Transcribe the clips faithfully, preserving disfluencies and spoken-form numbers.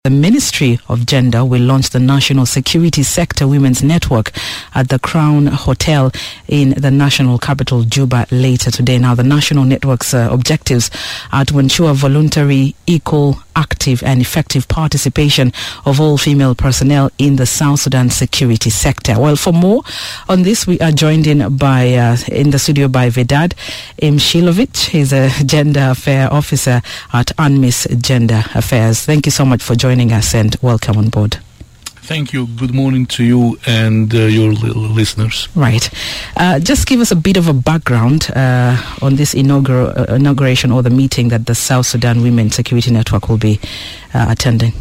The Ministry of Gender will launch the National Security Sector Women's Network at the Crown Hotel in the national capital, Juba, later today. Now, the national network's uh, objectives are to ensure voluntary, equal, active and effective participation of all female personnel in the South Sudan security sector. Well, for more on this, we are joined in by uh, in the studio by Vedad Mshilovic. He's a gender affair officer at UNMISS Gender Affairs. Thank you so much for joining us and welcome on board. Thank you. Good morning to you and uh, your l- listeners. Right. Uh, just give us a bit of a background uh, on this inaugural, uh, inauguration or the meeting that the South Sudan Women Security Network will be uh, attending.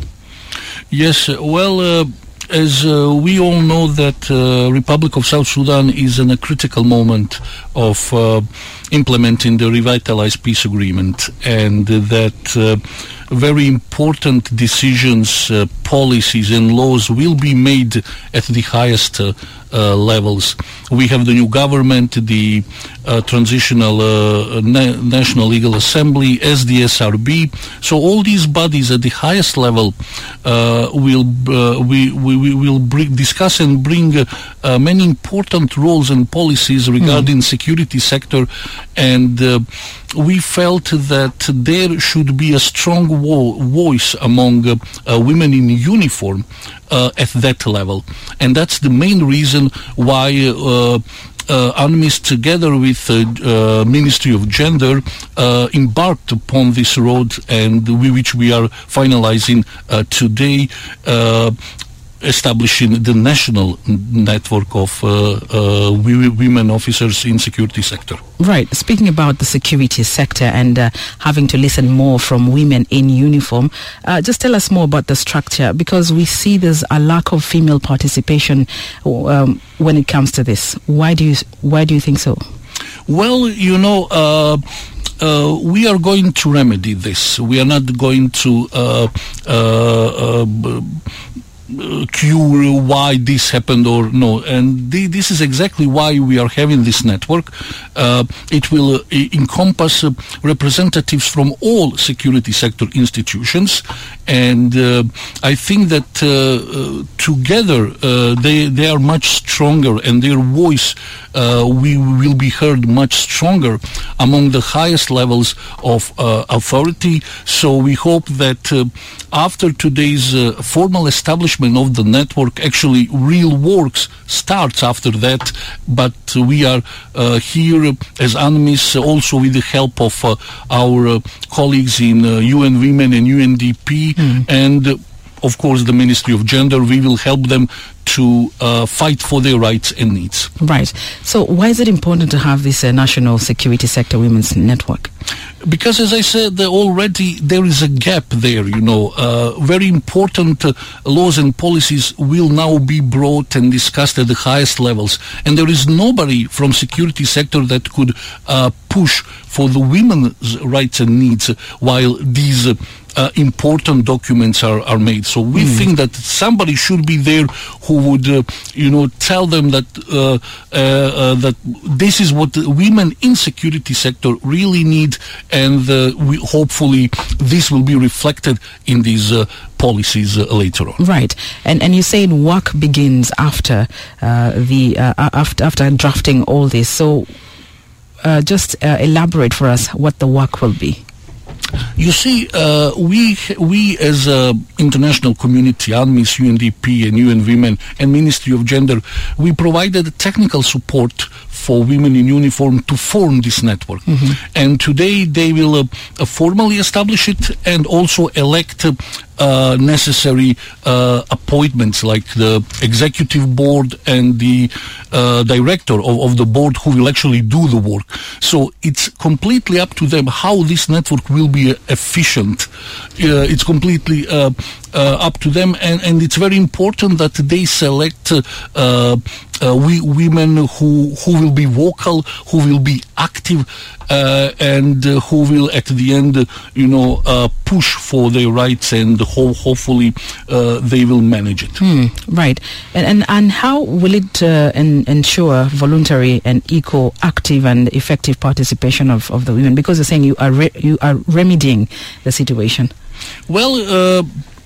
Yes, uh, well, uh, as uh, we all know that uh, Republic of South Sudan is in a critical moment of uh, implementing the revitalized peace agreement, and uh, that uh, very important decisions, uh, policies and laws will be made at the highest uh, uh, levels. We have the new government, the uh, Transitional uh, Na- National Legal Assembly, S D S R B. So all these bodies at the highest level uh, will uh, we, we, we will bring, discuss and bring uh, uh, many important roles and policies regarding mm. security sector, and uh, we felt that there should be a strong wo- voice among uh, uh, women in uniform uh, at that level. And that's the main reason why uh, uh, UNMISS, together with the uh, uh, Ministry of Gender, uh, embarked upon this road, and we, which we are finalizing uh, today, uh, establishing the national network of uh, uh, women officers in security sector. Right. Speaking about the security sector and uh, having to listen more from women in uniform, uh, just tell us more about the structure, because we see there's a lack of female participation um, when it comes to this. Why do you why do you think so? Well, you know, uh, Uh, we are going to remedy this. We are not going to uh, uh, uh, b- Uh, cure why this happened or no, and th- this is exactly why we are having this network. Uh, it will uh, encompass uh, representatives from all security sector institutions, and uh, I think that uh, uh, together uh, they they are much stronger, and their voice uh, we will be heard much stronger among the highest levels of uh, authority. So we hope that uh, after today's uh, formal establishment of the network, actually real works starts after that, but uh, we are uh, here as UNMISS, also with the help of uh, our uh, colleagues in uh, U N Women and U N D P, mm. and uh, of course the Ministry of Gender. We will help them to uh, fight for their rights and needs. Right. So why is it important to have this uh, National Security Sector Women's Network? Because, as I said, uh, already there is a gap there, you know. Uh, very important uh, laws and policies will now be brought and discussed at the highest levels. And there is nobody from security sector that could uh, push for the women's rights and needs while these uh, Uh, important documents are, are made. So we mm. think that somebody should be there who would, uh, you know, tell them that uh, uh, uh, that this is what the women in security sector really need, and uh, we hopefully this will be reflected in these uh, policies uh, later on. Right, and and you say work begins after uh, the uh, after after drafting all this. So uh, just uh, elaborate for us what the work will be. You see, uh, we we as a international community, UNMISS, U N D P, and U N Women, and Ministry of Gender, we provided technical support for women in uniform to form this network. Mm-hmm. And today they will uh, uh, formally establish it and also elect uh, uh, necessary uh, appointments like the executive board and the uh, director of, of the board who will actually do the work. So it's completely up to them how this network will be uh, efficient. Uh, it's completely uh, uh, up to them, and, and it's very important that they select uh, uh, Uh, we women who who will be vocal, who will be active, uh, and uh, who will at the end, uh, you know, uh, push for their rights, and ho- hopefully uh, they will manage it. Hmm, right, and and and how will it uh, en- ensure voluntary and equal, active, and effective participation of, of the women? Because you're saying you are re- you are remedying the situation. Well. Uh,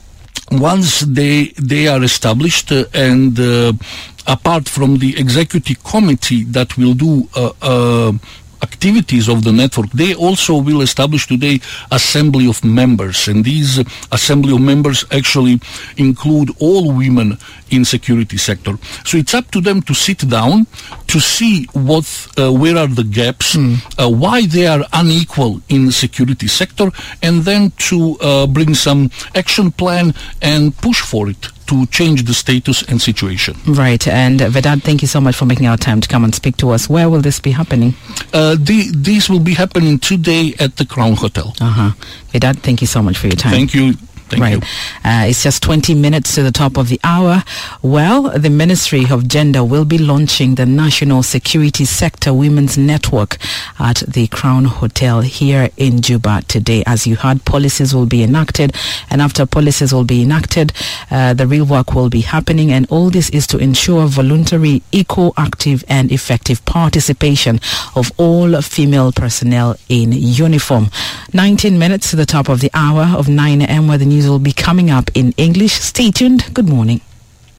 once they they are established uh, and uh, apart from the executive committee that will do uh, uh, activities of the network, they also will establish today assembly of members, and these uh, assembly of members actually include all women in security sector. So it's up to them to sit down to see what uh, where are the gaps, mm. uh, why they are unequal in the security sector, and then to uh, bring some action plan and push for it to change the status and situation. Right. And uh, Vedant, thank you so much for making our time to come and speak to us. Where will this be happening? Uh, the, this will be happening today at the Crown Hotel. Uh-huh. Vedant, thank you so much for your time. Thank you. Thank right. you. Uh, it's just twenty minutes to the top of the hour. Well, the Ministry of Gender will be launching the National Security Sector Women's Network at the Crown Hotel here in Juba today. As you heard, policies will be enacted, and after policies will be enacted, uh, the real work will be happening, and all this is to ensure voluntary, equal, active and effective participation of all female personnel in uniform. nineteen minutes to the top of the hour of nine a.m. where the news will be coming up in English. Stay tuned. Good morning.